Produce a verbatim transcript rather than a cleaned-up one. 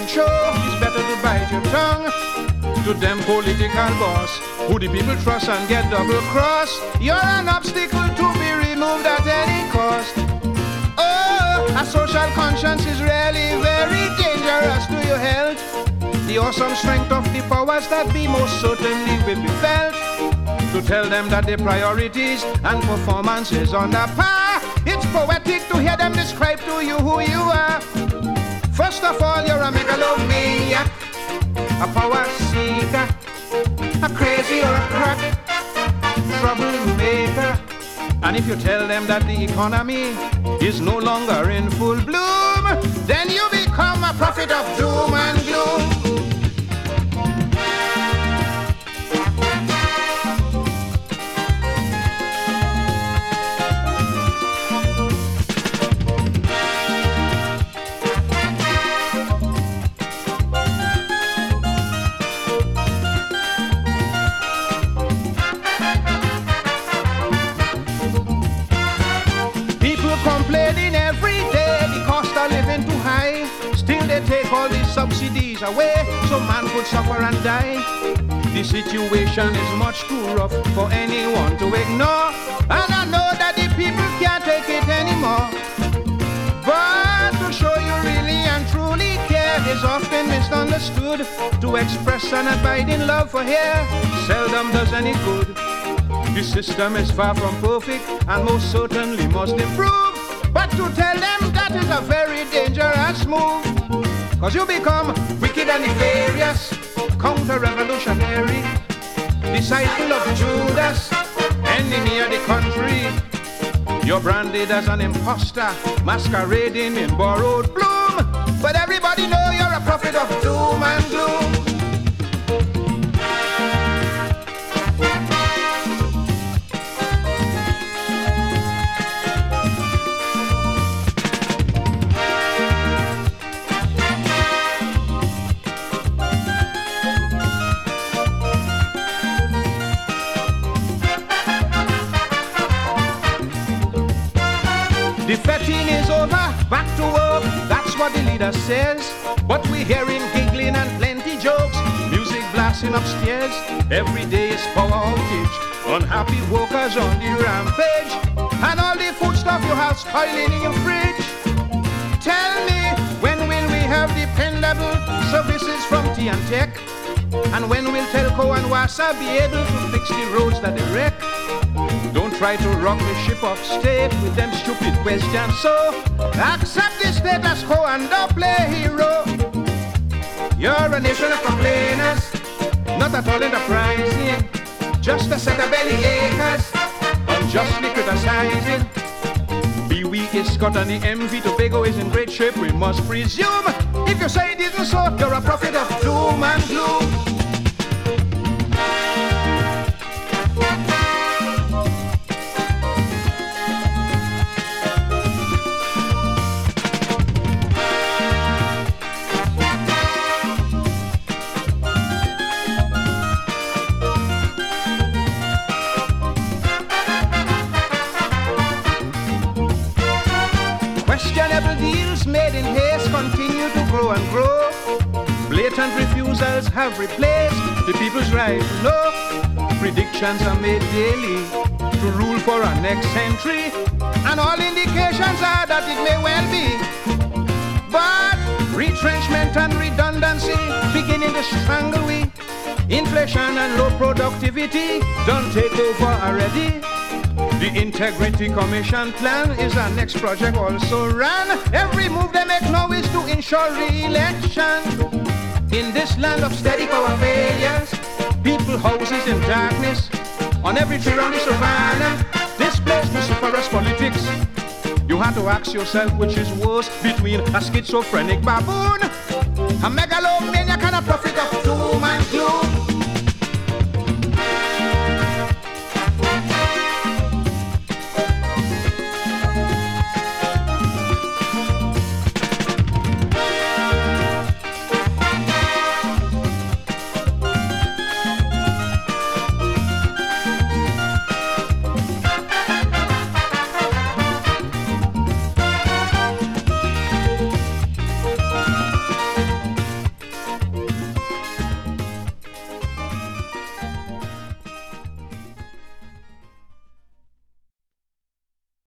to show, it's better to bite your tongue. To them political boss, who the people trust and get double cross, you're an obstacle to be removed at any cost. Oh, a social conscience is really very dangerous to your health. The awesome strength of the powers that be most certainly will be felt. To tell them that their priorities and performances on the par, it's poetic to hear them describe to you who you are. First of all, you're a megalomaniac, a power seeker, a crazy or a crack troublemaker. And if you tell them that the economy is no longer in full bloom, then you become a prophet of doom and gloom. Complaining every day, the cost of living too high. Still they take all these subsidies away, so man could suffer and die. The situation is much too rough for anyone to ignore, and I know that the people can't take it anymore. But to show you really and truly care is often misunderstood. To express an abiding love for here seldom does any good. The system is far from perfect and most certainly must improve. But to tell them that is a very dangerous move, cause you become wicked and nefarious, counter-revolutionary, disciple of Judas, enemy of the country. You're branded as an imposter, masquerading in borrowed bloom, but everybody know you're a prophet of doom and gloom. The fetting is over, back to work, that's what the leader says. But we're hearing giggling and plenty jokes, music blasting upstairs. Every day is power outage, unhappy workers on the rampage, and all the foodstuff you have spoiling in your fridge. Tell me, when will we have dependable services from T and Tech? And when will Telco and Wassa be able to fix the roads that they wreck? Don't try to rock the ship of state with them stupid questions, so accept the status quo and don't play hero. You're a nation of complainers, not at all enterprising, just a set of belly acres, unjustly criticizing. Pee-wee is Scott and the M V Tobago is in great shape, we must presume. If you say it isn't so, you're a prophet of doom and gloom. Questionable deals made in haste continue to grow and grow. Blatant refusals have replaced the people's right to know. Predictions are made daily to rule for our next century, and all indications are that it may well be. But retrenchment and redundancy beginning to strangle we. Inflation and low productivity don't take over already. The Integrity Commission plan is our next project also ran. Every move they make now is to ensure re-election. In this land of steady power failures, people houses in darkness, on every tree around the savannah, displaced vociferous politics. You have to ask yourself which is worse between a schizophrenic baboon, a megalomaniac and a prophet of doom